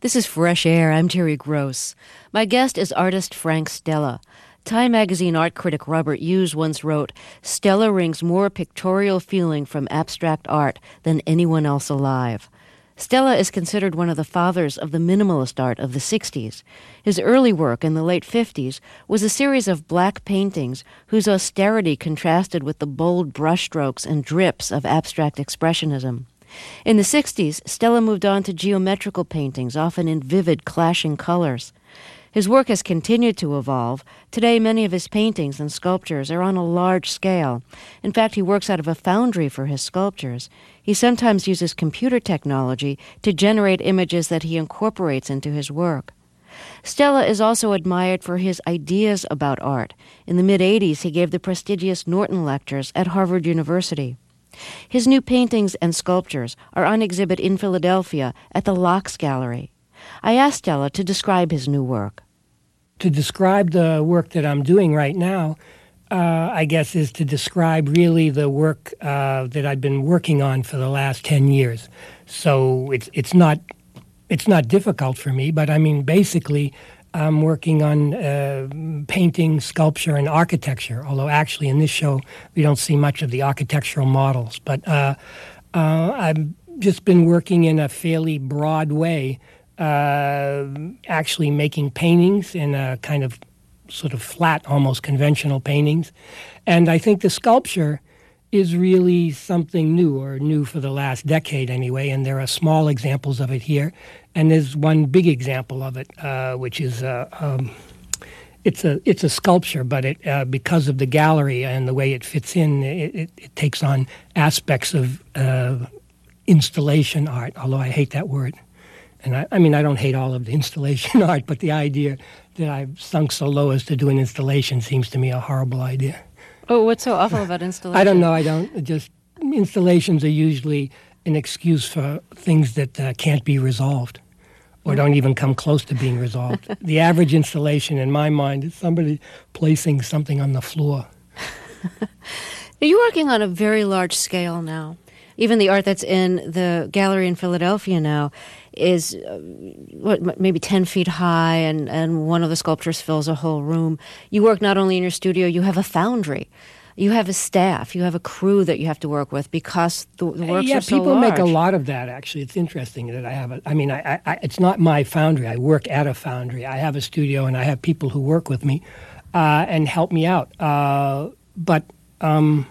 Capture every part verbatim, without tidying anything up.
This is Fresh Air. I'm Terry Gross. My guest is artist Frank Stella. Time magazine art critic Robert Hughes once wrote, "Stella wrings more pictorial feeling from abstract art than anyone else alive." Stella is considered one of the fathers of the minimalist art of the sixties. His early work in the late fifties was a series of black paintings whose austerity contrasted with the bold brushstrokes and drips of abstract expressionism. In the sixties, Stella moved on to geometrical paintings, often in vivid, clashing colors. His work has continued to evolve. Today, many of his paintings and sculptures are on a large scale. In fact, he works out of a foundry for his sculptures. He sometimes uses computer technology to generate images that he incorporates into his work. Stella is also admired for his ideas about art. In the mid-eighties, he gave the prestigious Norton Lectures at Harvard University. His new paintings and sculptures are on exhibit in Philadelphia at the Locks Gallery. I asked Stella to describe his new work. To describe the work that I'm doing right now, uh, I guess, is to describe really the work uh, that I've been working on for the last ten years. So it's it's not it's not difficult for me, but I mean, basically, I'm working on uh, painting, sculpture, and architecture, although actually in this show we don't see much of the architectural models. But uh, uh, I've just been working in a fairly broad way, uh, actually making paintings in a kind of sort of flat, almost conventional paintings. And I think the sculpture is really something new, or new for the last decade anyway, and there are small examples of it here. And there's one big example of it, uh, which is uh, um, it's a it's a sculpture, but it uh, because of the gallery and the way it fits in, it, it, it takes on aspects of uh, installation art. Although I hate that word, and I, I mean I don't hate all of the installation art, but the idea that I've sunk so low as to do an installation seems to me a horrible idea. Oh, what's so awful about installation? I don't know. I don't. Just installations are usually an excuse for things that uh, can't be resolved or don't even come close to being resolved. The average installation, in my mind, is somebody placing something on the floor. You're working on a very large scale now. Even the art that's in the gallery in Philadelphia now is uh, what, maybe ten feet high, and, and one of the sculptures fills a whole room. You work not only in your studio, you have a foundry. You have a staff. You have a crew that you have to work with because the, the works yeah, are so large. Yeah, people make a lot of that, actually. It's interesting that I have a... I mean, I, I, it's not my foundry. I work at a foundry. I have a studio, and I have people who work with me uh, and help me out. Uh, but... Um,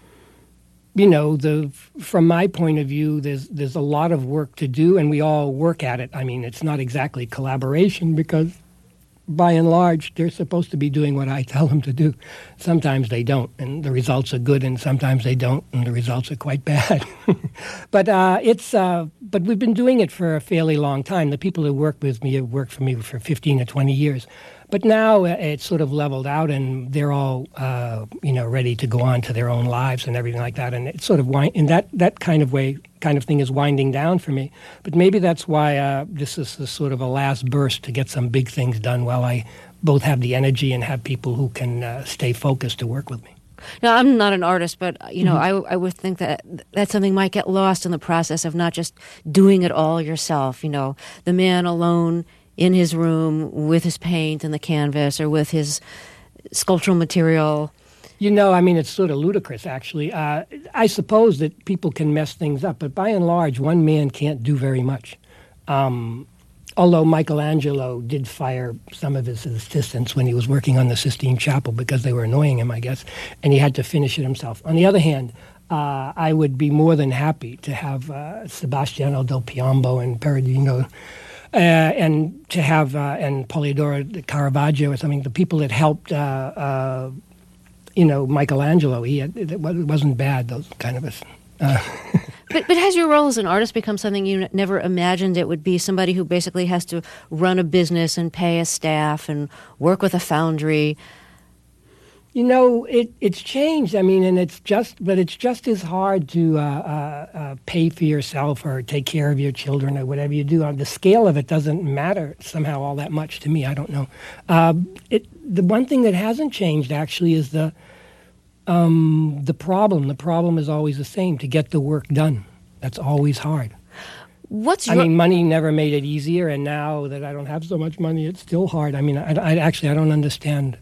You know, the from my point of view, there's there's a lot of work to do, and we all work at it. I mean, it's not exactly collaboration because, by and large, they're supposed to be doing what I tell them to do. Sometimes they don't, and the results are good, and sometimes they don't, and the results are quite bad. but uh, it's uh, but we've been doing it for a fairly long time. The people who work with me have worked for me for fifteen or twenty years. But now it's sort of leveled out, and they're all, uh, you know, ready to go on to their own lives and everything like that. And it's sort of wind, in that that kind of way, kind of thing is winding down for me. But maybe that's why uh, this is a sort of a last burst to get some big things done while I both have the energy and have people who can uh, stay focused to work with me. Now, I'm not an artist, but, you know, Mm-hmm. I, I would think that that something might get lost in the process of not just doing it all yourself. You know, the man alone in his room with his paint and the canvas or with his sculptural material. You know, I mean, it's sort of ludicrous, actually. Uh, I suppose that people can mess things up, but by and large, one man can't do very much. Um, although Michelangelo did fire some of his assistants when he was working on the Sistine Chapel because they were annoying him, I guess, and he had to finish it himself. On the other hand, uh, I would be more than happy to have uh, Sebastiano del Piombo and Perugino Uh, and to have, uh, and Polidoro Caravaggio or something, the people that helped, uh, uh, you know, Michelangelo, he had, it wasn't bad, those kind of us. Uh. but, but has your role as an artist become something you n- never imagined it would be? Somebody who basically has to run a business and pay a staff and work with a foundry? You know, it, it's changed. I mean, and it's just, but it's just as hard to uh, uh, uh, pay for yourself or take care of your children or whatever you do. Uh, the scale of it doesn't matter somehow all that much to me. I don't know. Uh, it, the one thing that hasn't changed actually is the um, the problem. The problem is always the same: to get the work done. That's always hard. What's I your... mean, money never made it easier, and now that I don't have so much money, it's still hard. I mean, I, I actually, I don't understand.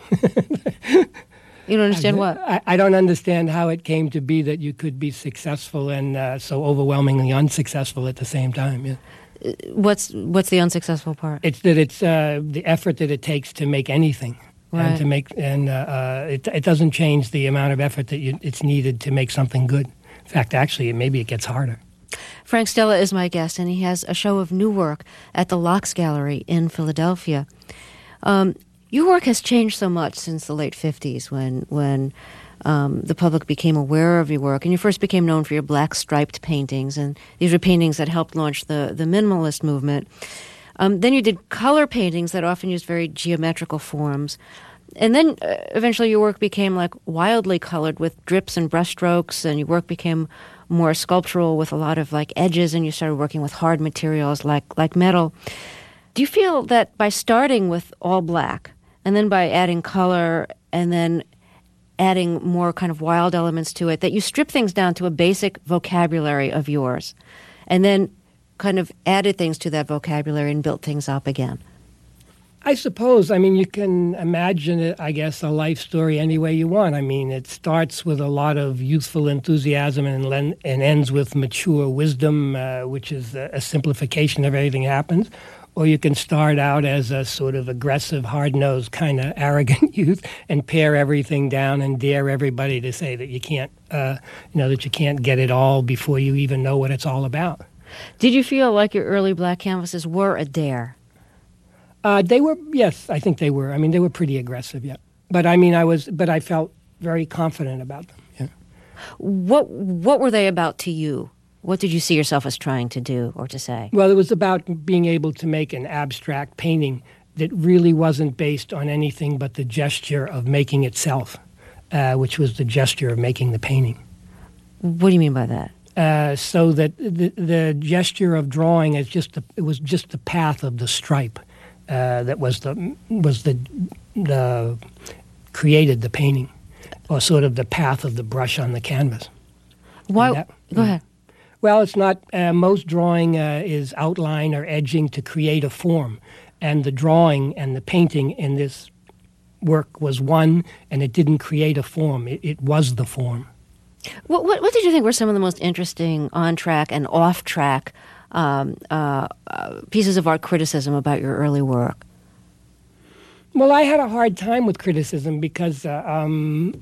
You don't understand I, what? I, I don't understand how it came to be that you could be successful and uh, so overwhelmingly unsuccessful at the same time. Yeah. What's what's the unsuccessful part? It's that it's uh, the effort that it takes to make anything, right. and to make and uh, uh, it it doesn't change the amount of effort that you, it's needed to make something good. In fact, actually, maybe it gets harder. Frank Stella is my guest, and he has a show of new work at the Lox Gallery in Philadelphia. Um, Your work has changed so much since the late fifties when when um, the public became aware of your work. And you first became known for your black striped paintings. And these were paintings that helped launch the, the minimalist movement. Um, then you did color paintings that often used very geometrical forms. And then uh, eventually your work became like wildly colored with drips and brushstrokes. And your work became more sculptural with a lot of like edges. And you started working with hard materials like like metal. Do you feel that by starting with all black, and then by adding color, and then adding more kind of wild elements to it, that you strip things down to a basic vocabulary of yours, and then kind of added things to that vocabulary and built things up again? I suppose. I mean, you can imagine it, I guess, a life story any way you want. I mean, it starts with a lot of youthful enthusiasm and, len- and ends with mature wisdom, uh, which is a, a simplification of everything that happens. Or you can start out as a sort of aggressive, hard-nosed, kind of arrogant youth and pare everything down and dare everybody to say that you can't, uh, you know, that you can't get it all before you even know what it's all about. Did you feel like your early black canvases were a dare? Uh, they were, yes, I think they were. I mean, they were pretty aggressive, yeah. But I mean, I was, but I felt very confident about them. Yeah. What What were they about to you? What did you see yourself as trying to do or to say? Well, it was about being able to make an abstract painting that really wasn't based on anything but the gesture of making itself, uh, which was the gesture of making the painting. What do you mean by that? Uh, so that the, the gesture of drawing is just the, it was just the path of the stripe uh, that was the was the the created the painting, or sort of the path of the brush on the canvas. Why? That, go ahead. Well, it's not. Uh, most drawing uh, is outline or edging to create a form, and the drawing and the painting in this work was one, and it didn't create a form. It, it was the form. What, what, what did you think were some of the most interesting on-track and off-track um, uh, uh, pieces of art criticism about your early work? Well, I had a hard time with criticism because, uh, um,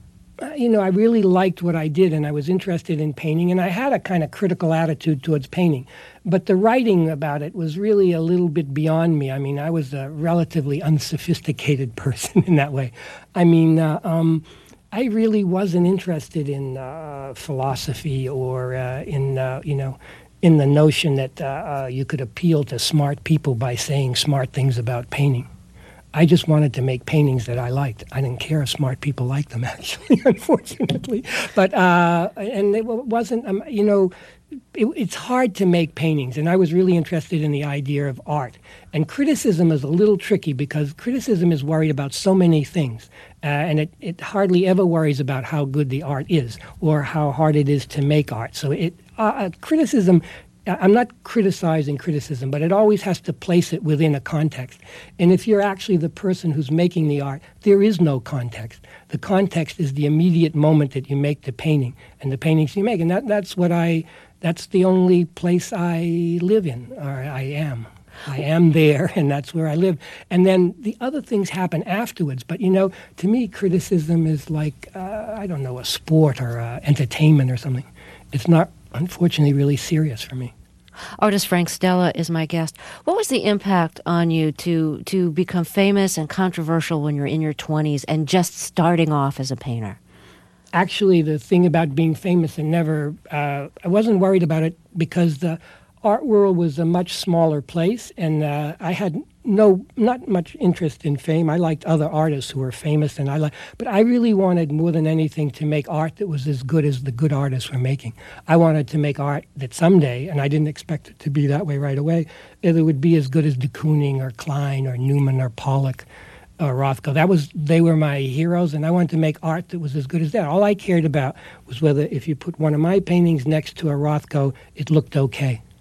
you know, I really liked what I did and I was interested in painting, and I had a kind of critical attitude towards painting. But the writing about it was really a little bit beyond me. I mean, I was a relatively unsophisticated person in that way. I mean, uh, um, I really wasn't interested in uh, philosophy or uh, in, uh, you know, in the notion that uh, uh, you could appeal to smart people by saying smart things about painting. I just wanted to make paintings that I liked. I didn't care if smart people liked them, actually, unfortunately. But, uh, and it wasn't, um, you know, it, it's hard to make paintings, and I was really interested in the idea of art. And criticism is a little tricky because criticism is worried about so many things, uh, and it, it hardly ever worries about how good the art is or how hard it is to make art. So it uh, criticism, I'm not criticizing criticism, but it always has to place it within a context. And if you're actually the person who's making the art, there is no context. The context is the immediate moment that you make the painting and the paintings you make. And that, that's what I, that's the only place I live in, or I am. I am there, and that's where I live. And then the other things happen afterwards. But, you know, to me, criticism is like, uh, I don't know, a sport or uh, entertainment or something. It's not, unfortunately, really serious for me. Artist Frank Stella is my guest. What was the impact on you to to become famous and controversial when you're in your twenties and just starting off as a painter? Actually, the thing about being famous and never, uh, I wasn't worried about it because the art world was a much smaller place, and uh, I had no, not much interest in fame. I liked other artists who were famous, and I like, but I really wanted more than anything to make art that was as good as the good artists were making. I wanted to make art that someday, and I didn't expect it to be that way right away, it would be as good as de Kooning or Klein or Newman or Pollock or Rothko. That was, they were my heroes, and I wanted to make art that was as good as that. All I cared about was whether if you put one of my paintings next to a Rothko, it looked okay.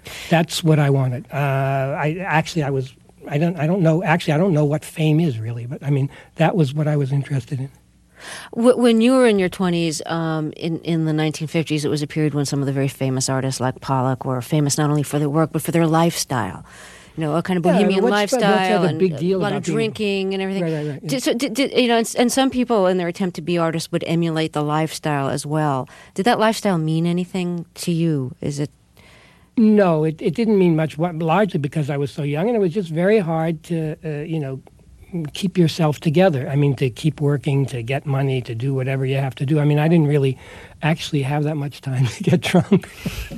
That's what I wanted. Uh, I actually, I was, I don't, I don't know. Actually, I don't know what fame is really, but I mean, that was what I was interested in. When you were in your twenties, um, in, in the nineteen fifties, it was a period when some of the very famous artists like Pollock were famous not only for their work, but for their lifestyle. You know, a kind of bohemian yeah, lifestyle the and big deal a lot about of drinking being, and everything. Right, right, right. Yeah. Did, so, did, did, you know, and, and some people in their attempt to be artists would emulate the lifestyle as well. Did that lifestyle mean anything to you? Is it? No, it, it didn't mean much, largely because I was so young, and it was just very hard to, uh, you know, keep yourself together. I mean, to keep working, to get money, to do whatever you have to do. I mean, I didn't really actually have that much time to get drunk.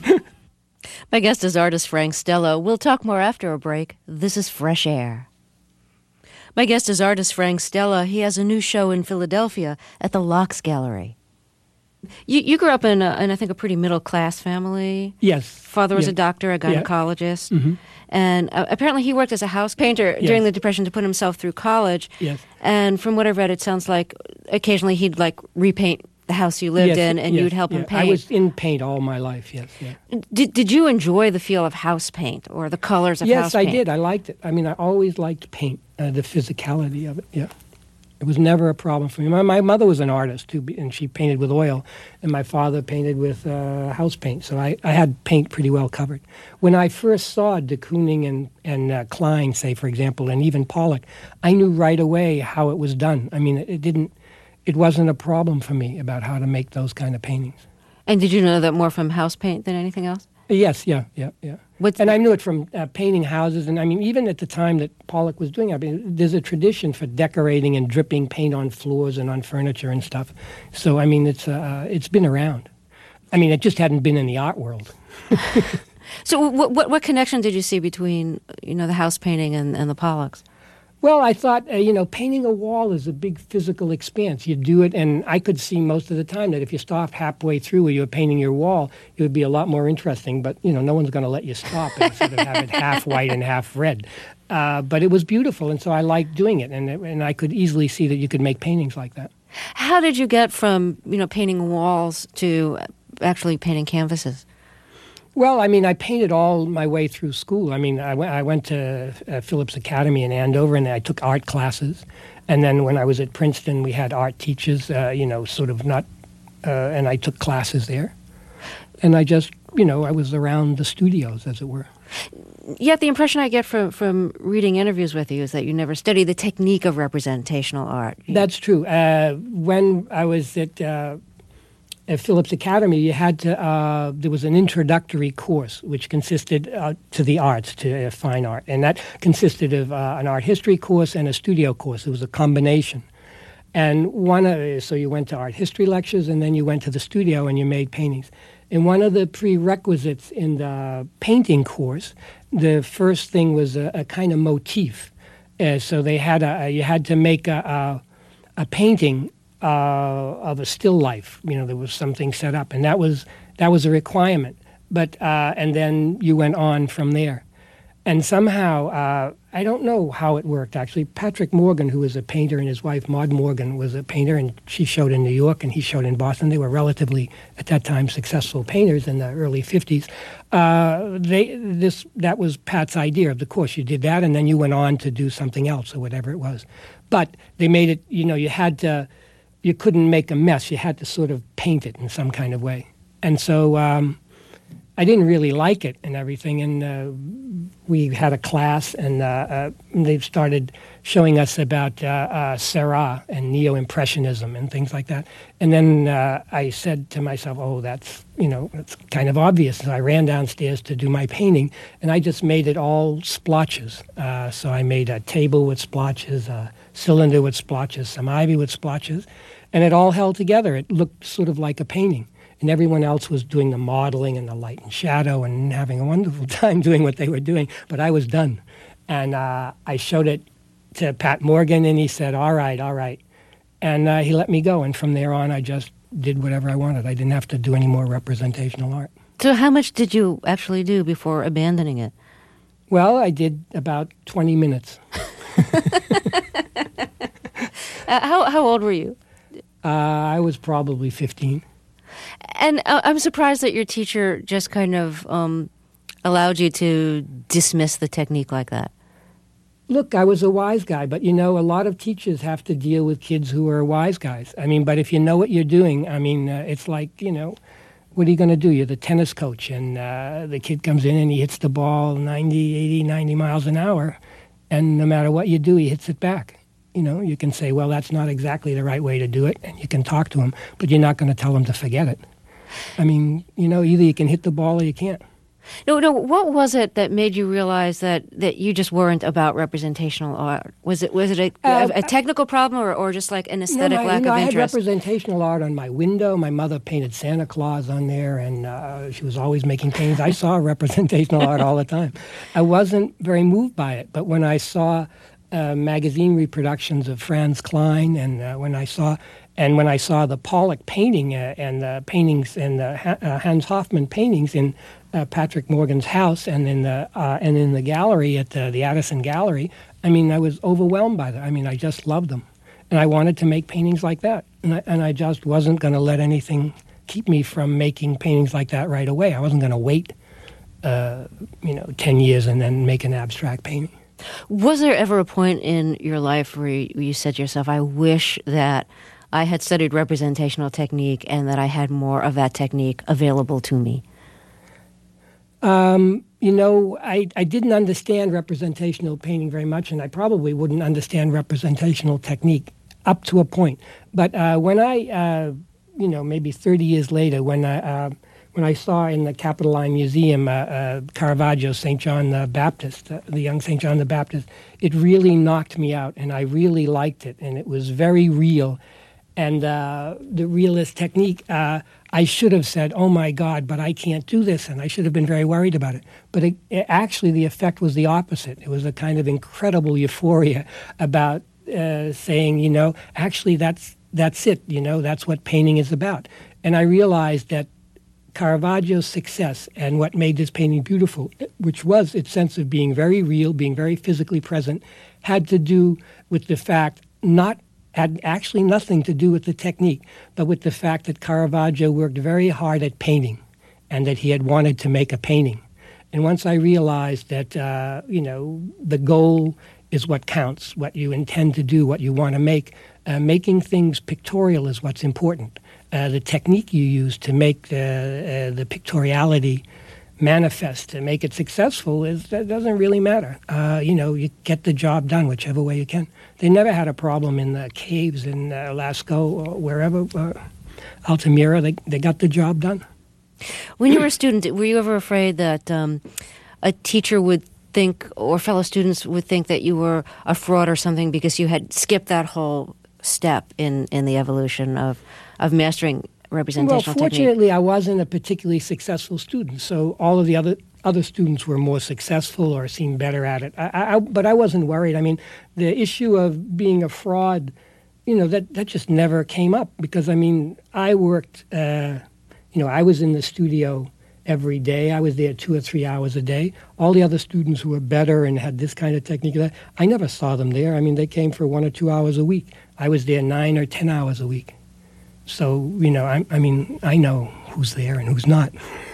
My guest is artist Frank Stella. We'll talk more after a break. This is Fresh Air. My guest is artist Frank Stella. He has a new show in Philadelphia at the Locks Gallery. You, you grew up in, a, in, I think, a pretty middle-class family. Yes. Father was yeah. a doctor, a gynecologist. Yeah. Mm-hmm. And uh, apparently he worked as a house painter yes. during the Depression to put himself through college. Yes. And from what I've read, it sounds like occasionally he'd, like, repaint the house you lived yes, in, and yes, you'd help yeah. him paint. I was in paint all my life, yes. Yeah. Did Did you enjoy the feel of house paint or the colors of yes, house paint? Yes, I did. I liked it. I mean, I always liked paint, uh, the physicality of it, yeah. It was never a problem for me. My, my mother was an artist, too, and she painted with oil, and my father painted with uh, house paint, so I, I had paint pretty well covered. When I first saw de Kooning and, and uh, Klein, say, for example, and even Pollock, I knew right away how it was done. I mean, it, it didn't... It wasn't a problem for me about how to make those kind of paintings. And did you know that more from house paint than anything else? Yes, yeah, yeah, yeah. What's and I knew it from uh, painting houses. And I mean, even at the time that Pollock was doing it, I mean, there's a tradition for decorating and dripping paint on floors and on furniture and stuff. So, I mean, it's uh, it's been around. I mean, it just hadn't been in the art world. So what, what what connection did you see between, you know, the house painting and, and the Pollocks? Well, I thought, uh, you know, painting a wall is a big physical expanse. You do it, and I could see most of the time that if you stopped halfway through where you were painting your wall, it would be a lot more interesting. But, you know, no one's going to let you stop and sort of have it half white and half red. Uh, but it was beautiful, and so I liked doing it, and, and I could easily see that you could make paintings like that. How did you get from, you know, painting walls to actually painting canvases? Well, I mean, I painted all my way through school. I mean, I went, I went to uh, Phillips Academy in Andover, and I took art classes. And then when I was at Princeton, we had art teachers, uh, you know, sort of not, uh, and I took classes there. And I just, you know, I was around the studios, as it were. Yet the impression I get from, from reading interviews with you is that you never studied the technique of representational art. That's true. Uh, when I was at... Uh, At Phillips Academy, you had to. Uh, there was an introductory course which consisted uh, to the arts, to uh, fine art, and that consisted of uh, an art history course and a studio course. It was a combination, and one. Uh, so you went to art history lectures, and then you went to the studio and you made paintings. And one of the prerequisites in the painting course, the first thing was a, a kind of motif. Uh, so they had a. You had to make a a, a painting. Uh, of a still life, you know, there was something set up, and that was that was a requirement. But uh, and then you went on from there, and somehow uh, I don't know how it worked. Actually, Patrick Morgan, who was a painter, and his wife Maud Morgan was a painter, and she showed in New York, and he showed in Boston. They were relatively at that time successful painters in the early fifties. Uh, they this that was Pat's idea of the course. You did that, and then you went on to do something else or whatever it was. But they made it. You know, you had to. You couldn't make a mess. You had to sort of paint it in some kind of way. And so um, I didn't really like it and everything. And uh, we had a class, and uh, uh, they started showing us about uh, uh, Seurat and Neo-Impressionism and things like that. And then uh, I said to myself, oh, that's, you know, that's kind of obvious. So I ran downstairs to do my painting, and I just made it all splotches. Uh, so I made a table with splotches, a cylinder with splotches, some ivy with splotches, and it all held together. It looked sort of like a painting. And everyone else was doing the modeling and the light and shadow and having a wonderful time doing what they were doing. But I was done. And uh, I showed it to Pat Morgan, and he said, all right, all right. And uh, he let me go. And from there on, I just did whatever I wanted. I didn't have to do any more representational art. So how much did you actually do before abandoning it? Well, I did about twenty minutes. uh, how, how old were you? Uh, I was probably fifteen. And uh, I'm surprised that your teacher just kind of um, allowed you to dismiss the technique like that? Look, I was a wise guy, but you know, a lot of teachers have to deal with kids who are wise guys. I mean, but if you know what you're doing, I mean, uh, it's like, you know, what are you going to do? You're the tennis coach, and uh, the kid comes in and he hits the ball ninety, eighty, ninety miles an hour, and no matter what you do, he hits it back. You know, you can say, well, that's not exactly the right way to do it, and you can talk to him, but you're not going to tell him to forget it. I mean, you know, either you can hit the ball or you can't. No, no. What was it that made you realize that, that you just weren't about representational art? Was it was it a, uh, a, a technical problem, or, or just like an aesthetic no, my, lack you know, of I interest? I had representational art on my window. My mother painted Santa Claus on there, and uh, she was always making paintings. I saw representational art all the time. I wasn't very moved by it, but when I saw uh, magazine reproductions of Franz Klein, and uh, when I saw and when I saw the Pollock painting uh, and the paintings and the ha- uh, Hans Hofmann paintings in Uh, Patrick Morgan's house and in the uh, and in the gallery at the, the Addison Gallery, I mean, I was overwhelmed by them. I mean, I just loved them, and I wanted to make paintings like that, and I, and I just wasn't going to let anything keep me from making paintings like that right away. I wasn't going to wait, uh, you know, ten years and then make an abstract painting. Was there ever a point in your life where you, where you said to yourself, "I wish that I had studied representational technique and that I had more of that technique available to me"? Um, you know, I, I didn't understand representational painting very much, and I probably wouldn't understand representational technique up to a point. But uh, when I, uh, you know, maybe thirty years later, when I, uh, when I saw in the Capitoline Museum uh, uh, Caravaggio's Saint John the Baptist, uh, the young Saint John the Baptist, it really knocked me out, and I really liked it, and it was very real. And uh, the realist technique, uh, I should have said, oh, my God, but I can't do this, and I should have been very worried about it. But it, it, actually, the effect was the opposite. It was a kind of incredible euphoria about uh, saying, you know, actually, that's that's it, you know, that's what painting is about. And I realized that Caravaggio's success and what made this painting beautiful, which was its sense of being very real, being very physically present, had to do with the fact not had actually nothing to do with the technique, but with the fact that Caravaggio worked very hard at painting and that he had wanted to make a painting. And once I realized that, uh, you know, the goal is what counts, what you intend to do, what you want to make, uh, making things pictorial is what's important. Uh, the technique you use to make the, uh, the pictoriality manifest, to make it successful, is that doesn't really matter. Uh, you know, you get the job done whichever way you can. They never had a problem in the caves in uh, Lascaux or wherever, uh, Altamira. They they got the job done. When you were a student, were you ever afraid that um, a teacher would think, or fellow students would think, that you were a fraud or something because you had skipped that whole step in, in the evolution of, of mastering representational technique? Well, fortunately, technique? I wasn't a particularly successful student, so all of the other other students were more successful or seemed better at it. I, I, but I wasn't worried. I mean, the issue of being a fraud, you know, that, that just never came up because, I mean, I worked, uh, you know, I was in the studio every day. I was there two or three hours a day. All the other students who were better and had this kind of technique, I never saw them there. I mean, they came for one or two hours a week. I was there nine or ten hours a week. So, you know, I, I mean, I know who's there and who's not.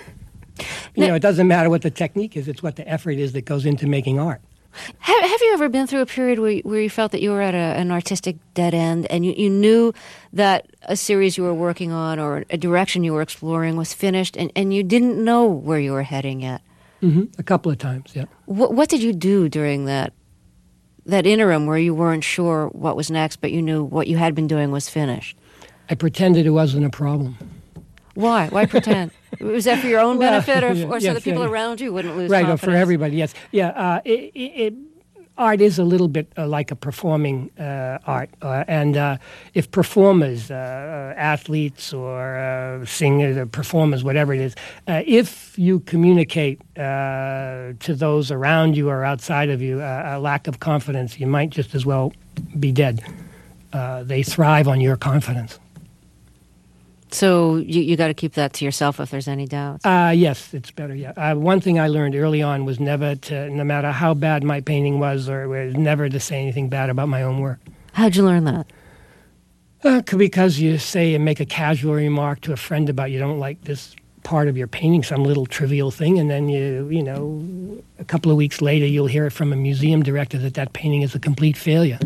You now, know, it doesn't matter what the technique is. It's what the effort is that goes into making art. Have, have you ever been through a period where, where you felt that you were at a, an artistic dead end and you, you knew that a series you were working on or a direction you were exploring was finished and, and you didn't know where you were heading yet? Mm-hmm. A couple of times, yeah. What, what did you do during that that interim where you weren't sure what was next, but you knew what you had been doing was finished? I pretended it wasn't a problem. Why? Why pretend? Was that for your own well, benefit, or, yeah, or so yes, the people yeah, around you wouldn't lose right, confidence? Right, for everybody, yes. Yeah, uh, it, it, it, art is a little bit uh, like a performing uh, art. Uh, and uh, if performers, uh, athletes or uh, singers or performers, whatever it is, uh, if you communicate uh, to those around you or outside of you uh, a lack of confidence, you might just as well be dead. Uh, they thrive on your confidence. So you you got to keep that to yourself if there's any doubts. Uh, yes, it's better. Yeah. Uh, one thing I learned early on was never to, no matter how bad my painting was, or was never to say anything bad about my own work. How'd you learn that? Uh, because you say and make a casual remark to a friend about you don't like this part of your painting, some little trivial thing, and then you, you know, a couple of weeks later, you'll hear it from a museum director that that painting is a complete failure.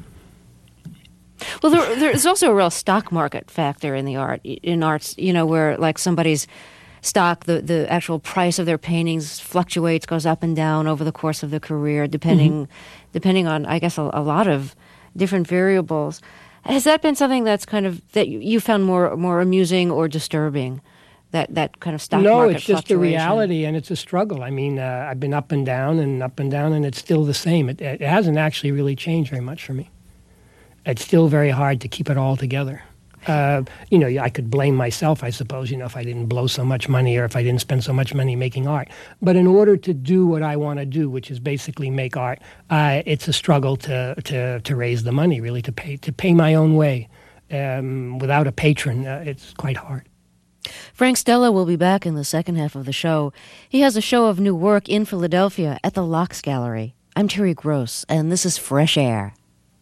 Well, there, there's also a real stock market factor in the art, in arts, you know, where like somebody's stock, the, the actual price of their paintings fluctuates, goes up and down over the course of the career, depending, mm-hmm. depending on, I guess, a, a lot of different variables. Has that been something that's kind of, that you found more more amusing or disturbing, that, that kind of stock no, market No, it's just the fluctuation? reality, and it's a struggle. I mean, uh, I've been up and down and up and down, and it's still the same. It, it hasn't actually really changed very much for me. It's still very hard to keep it all together. Uh, you know, I could blame myself, I suppose, you know, if I didn't blow so much money or if I didn't spend so much money making art. But in order to do what I want to do, which is basically make art, uh, it's a struggle to, to, to raise the money, really, to pay to pay my own way. Um, without a patron, uh, it's quite hard. Frank Stella will be back in the second half of the show. He has a show of new work in Philadelphia at the Lox Gallery. I'm Terry Gross, and this is Fresh Air.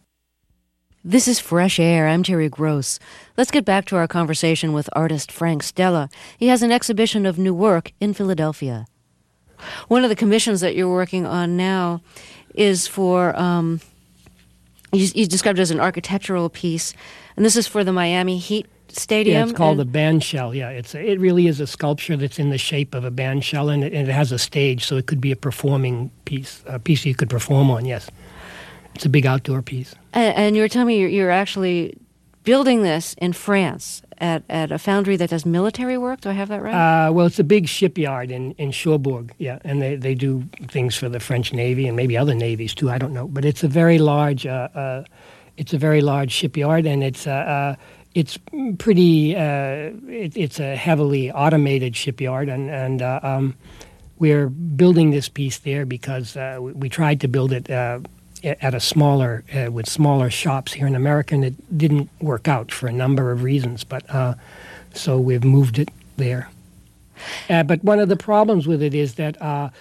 This is Fresh Air. I'm Terry Gross. Let's get back to our conversation with artist Frank Stella. He has an exhibition of new work in Philadelphia. One of the commissions that you're working on now is for, um, you, you described it as an architectural piece, and this is for the Miami Heat Stadium. Yeah, it's called and a band shell. Yeah, it's a, it really is a sculpture that's in the shape of a band shell, and it, and it has a stage, so it could be a performing piece, a piece you could perform on, yes. It's a big outdoor piece. And, and you were telling me you're, you're actually building this in France at, at a foundry that does military work. Do I have that right? Uh, well, it's a big shipyard in, in Cherbourg, yeah, and they, they do things for the French Navy and maybe other navies too. I don't know, but it's a very large uh, uh, it's a very large shipyard, and it's uh, uh, it's pretty uh, it, it's a heavily automated shipyard, and and uh, um, we're building this piece there because uh, we, we tried to build it. Uh, at a smaller, uh, with smaller shops here in America, and it didn't work out for a number of reasons, but uh, so we've moved it there. Uh, but one of the problems with it is that uh,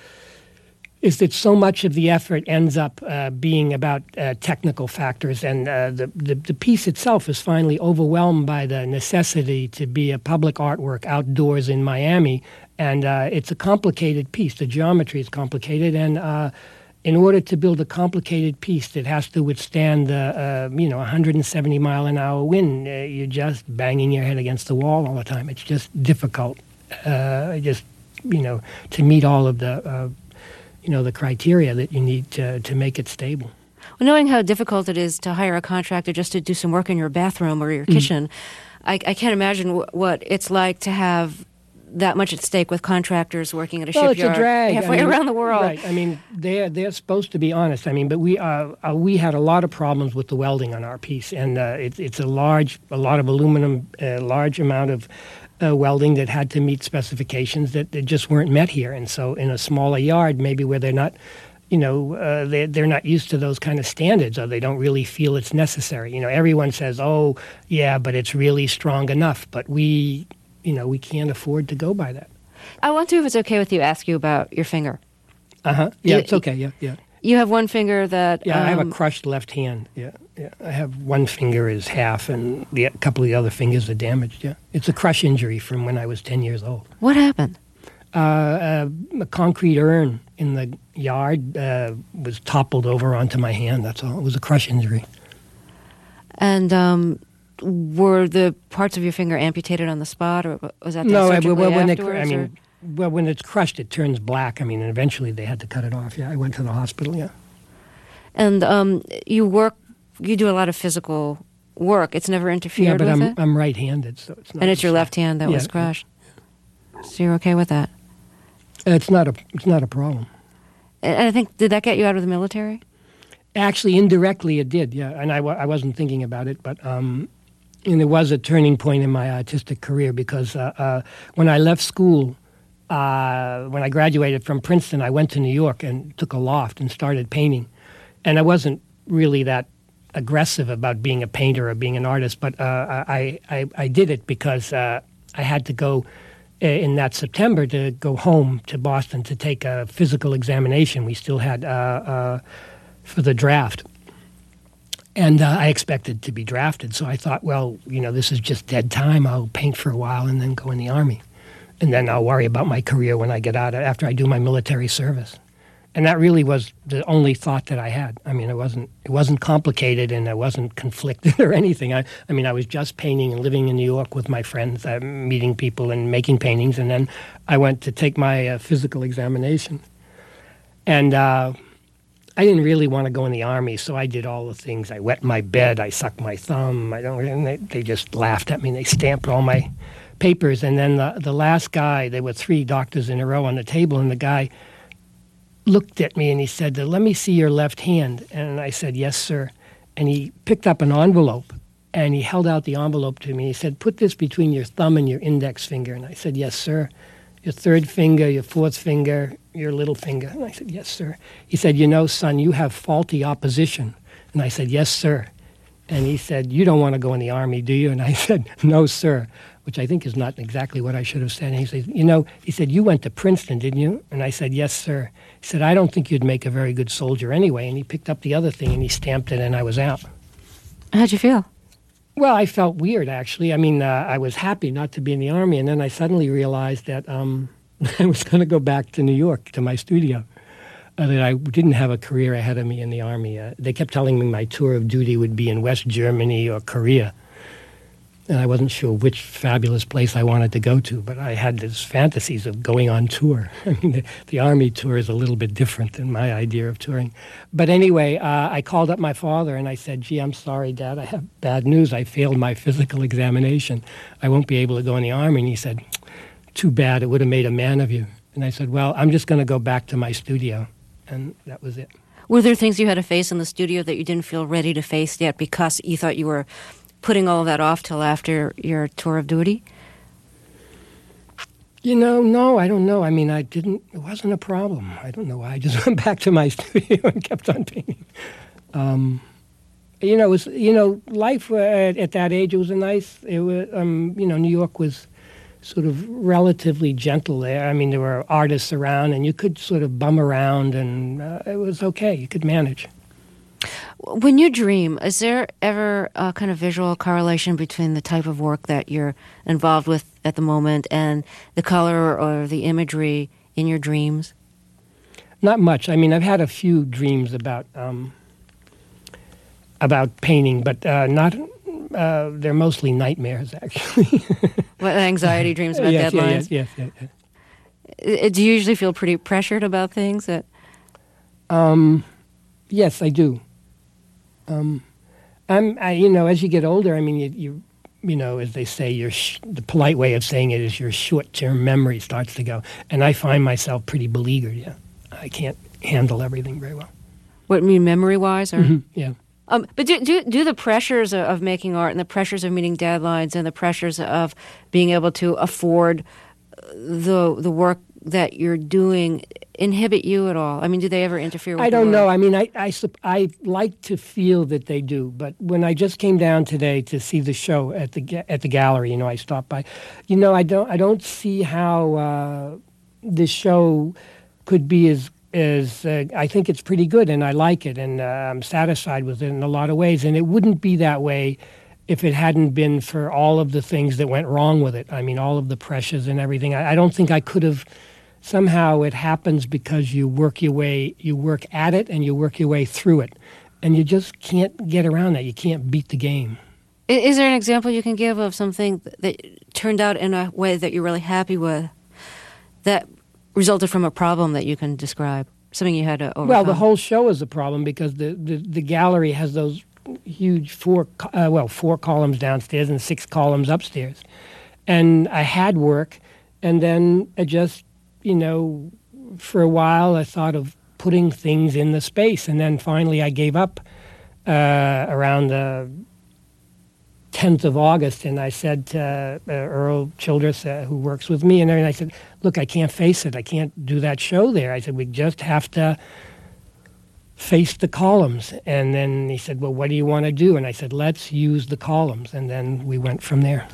is that so much of the effort ends up uh, being about uh, technical factors, and uh, the, the, the piece itself is finally overwhelmed by the necessity to be a public artwork outdoors in Miami, and uh, it's a complicated piece. The geometry is complicated, and uh, in order to build a complicated piece that has to withstand the, uh, you know, one hundred seventy mile an hour wind, uh, you're just banging your head against the wall all the time. It's just difficult, uh, just, you know, to meet all of the, uh, you know, the criteria that you need to, to make it stable. Well, knowing how difficult it is to hire a contractor just to do some work in your bathroom or your kitchen, mm. I, I can't imagine w- what it's like to have that much at stake with contractors working at a well, shipyard it's a drag. halfway I mean, around the world. Right. I mean, they're, they're supposed to be honest. I mean, but we uh, uh, we had a lot of problems with the welding on our piece, and uh, it, it's a large, a lot of aluminum, a large amount of uh, welding that had to meet specifications that, that just weren't met here. And so in a smaller yard, maybe where they're not, you know, uh, they, they're not used to those kind of standards, or they don't really feel it's necessary. You know, everyone says, oh, yeah, but it's really strong enough. But we... You know, we can't afford to go by that. I want to, if it's okay with you, ask you about your finger. Uh-huh. Yeah, you, it's okay, yeah, yeah. You have one finger that... Yeah, um, I have a crushed left hand, yeah, yeah. I have one finger is half, and the, a couple of the other fingers are damaged, yeah. It's a crush injury from when I was ten years old. What happened? Uh, uh, a concrete urn in the yard uh, was toppled over onto my hand, that's all. It was a crush injury. And... um were the parts of your finger amputated on the spot, or was that no? surgically well, when afterwards? It, I mean, well, when it's crushed, it turns black. I mean, and eventually they had to cut it off. Yeah, I went to the hospital. Yeah. And um, you work, you do a lot of physical work. It's never interfered yeah, but with I'm, it? I'm right-handed, so it's not... And it's your left hand that yeah. was crushed? So you're okay with that? It's not a, it's not a problem. And I think, did that get you out of the military? Actually, indirectly it did, yeah. And I, I wasn't thinking about it, but... Um, And it was a turning point in my artistic career because uh, uh, when I left school, uh, when I graduated from Princeton, I went to New York and took a loft and started painting. And I wasn't really that aggressive about being a painter or being an artist, but uh, I, I, I did it because uh, I had to go in that September to go home to Boston to take a physical examination. We still had uh, uh, for the draft. And uh, I expected to be drafted, so I thought, well, you know, this is just dead time. I'll paint for a while and then go in the Army. and then I'll worry about my career when I get out, after I do my military service. And that really was the only thought that I had. I mean, it wasn't it wasn't complicated, and I wasn't conflicted or anything. I, I mean, I was just painting and living in New York with my friends, uh, meeting people and making paintings. And then I went to take my uh, physical examination. And uh, I didn't really want to go in the Army, so I did all the things. I wet my bed, I sucked my thumb. I don't. And they, they just laughed at me. They stamped all my papers. And then the, the last guy, there were three doctors in a row on the table, and the guy looked at me and he said, "Let me see your left hand." And I said, "Yes, sir." And he picked up an envelope and he held out the envelope to me. He said, "Put this between your thumb and your index finger." And I said, "Yes, sir." "Your third finger, your fourth finger, your little finger." And I said, "Yes, sir." He said, "You know, son, you have faulty opposition." And I said, "Yes, sir." And he said, "You don't want to go in the Army, do you?" And I said, "No, sir," which I think is not exactly what I should have said. And he said, "You know," he said, "you went to Princeton, didn't you?" And I said, "Yes, sir." He said, "I don't think you'd make a very good soldier anyway." And he picked up the other thing and he stamped it, and I was out. How'd you feel? Well, I felt weird, actually. I mean, uh, I was happy not to be in the Army, and then I suddenly realized that um, I was going to go back to New York, to my studio, uh, that I didn't have a career ahead of me in the Army. Uh, they kept telling me my tour of duty would be in West Germany or Korea, and I wasn't sure which fabulous place I wanted to go to, but I had these fantasies of going on tour. I mean, the, the Army tour is a little bit different than my idea of touring. But anyway, uh, I called up my father and I said, "Gee, I'm sorry, Dad, I have bad news. I failed my physical examination. I won't be able to go in the Army." And he said, "Too bad, it would have made a man of you." And I said, "Well, I'm just going to go back to my studio." And that was it. Were there things you had to face in the studio that you didn't feel ready to face yet because you thought you were putting all of that off till after your tour of duty? You know, no, I don't know. I mean, I didn't, it wasn't a problem. I don't know why. I just went back to my studio and kept on painting. Um, you know, it was, you know, life uh, at, at that age, it was a nice, it was, um, you know, New York was sort of relatively gentle there. I mean, there were artists around and you could sort of bum around and uh, it was okay. You could manage. When you dream, is there ever a kind of visual correlation between the type of work that you're involved with at the moment and the color or the imagery in your dreams? Not much. I mean, I've had a few dreams about um, about painting, but uh, not. Uh, they're mostly nightmares, actually. What, anxiety dreams about yes, deadlines? Yes, yes, yes, yes. Do you usually feel pretty pressured about things? That um, yes, I do. Um, I'm, I, you know, as you get older, I mean, you, you, you know, as they say, your sh- the polite way of saying it is your short-term memory starts to go, and I find myself pretty beleaguered. Yeah, I can't handle everything very well. What, mean memory-wise, or mm-hmm, yeah. Um, but do, do do the pressures of, of making art and the pressures of meeting deadlines and the pressures of being able to afford the the work that you're doing inhibit you at all? I mean, do they ever interfere with I don't the know. work? I mean, I, I, I like to feel that they do, but when I just came down today to see the show at the at the gallery, you know, I stopped by. You know, I don't I don't see how uh, this show could be as as uh, I think it's pretty good, and I like it, and uh, I'm satisfied with it in a lot of ways. And it wouldn't be that way if it hadn't been for all of the things that went wrong with it. I mean, all of the pressures and everything. I, I don't think I could have. Somehow it happens because you work your way, you work at it and you work your way through it. And you just can't get around that. You can't beat the game. Is there an example you can give of something that turned out in a way that you're really happy with that resulted from a problem that you can describe? Something you had to overcome? Well, the whole show is a problem because the, the, the gallery has those huge four, uh, well, four columns downstairs and six columns upstairs. And I had work, and then I just, you know, for a while I thought of putting things in the space, and then finally I gave up uh, around the tenth of August, and I said to uh, Earl Childress, uh, who works with me, and I said, look, I can't face it. I can't do that show there. I said, we just have to face the columns. And then he said, well, what do you want to do? And I said, let's use the columns. And then we went from there.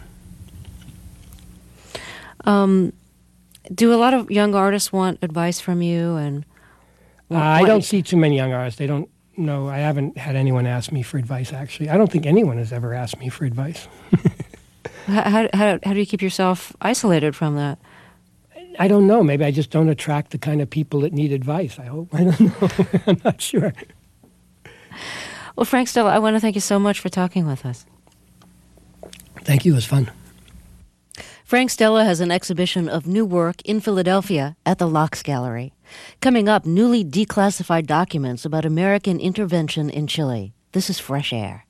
Um. Do a lot of young artists want advice from you? And uh, I don't see too many young artists. They don't know. I haven't had anyone ask me for advice, actually. I don't think anyone has ever asked me for advice. how, how, how do you keep yourself isolated from that? I don't know. Maybe I just don't attract the kind of people that need advice. I hope. I don't know. I'm not sure. Well, Frank Stella, I want to thank you so much for talking with us. Thank you. It was fun. Frank Stella has an exhibition of new work in Philadelphia at the Locks Gallery. Coming up, newly declassified documents about American intervention in Chile. This is Fresh Air.